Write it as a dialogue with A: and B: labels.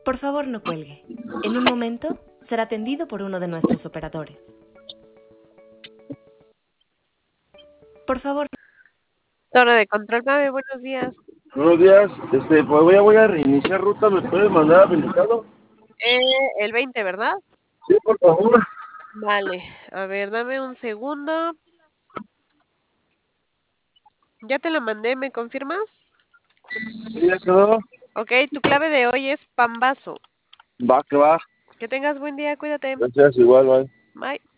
A: Por favor, no cuelgue. En un momento será atendido por uno de nuestros operadores. Por favor.
B: Torre de control, mame, buenos días.
C: Buenos días, pues voy a reiniciar ruta, ¿me puedes mandar habilitado?
B: El 20, ¿verdad?
C: Sí, por favor.
B: Vale, a ver, dame un segundo. Ya te lo mandé, ¿me confirmas?
C: Sí, ya quedó.
B: Ok, tu clave de hoy es pambazo.
C: Va, que va.
B: Que tengas buen día, cuídate.
C: Gracias, igual, bye.
B: Bye.